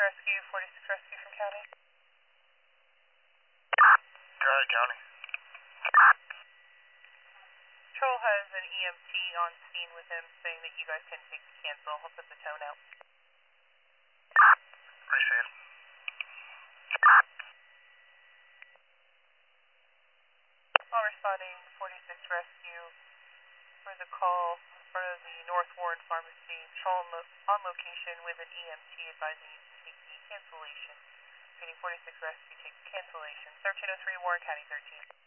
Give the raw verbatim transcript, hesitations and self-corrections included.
Rescue, forty-six Rescue from County. County, County. Patrol has an E M T on scene with him saying that you guys can take the cancel. He'll put the tone out. Appreciate it. While responding, forty-six Rescue for the call in front of the North Warren Pharmacy. Patrol on, lo on location with an E M T advising you to take the cancellation. Repeating, forty-six Rescue, take the cancellation. thirteen oh three Warren County, thirteen.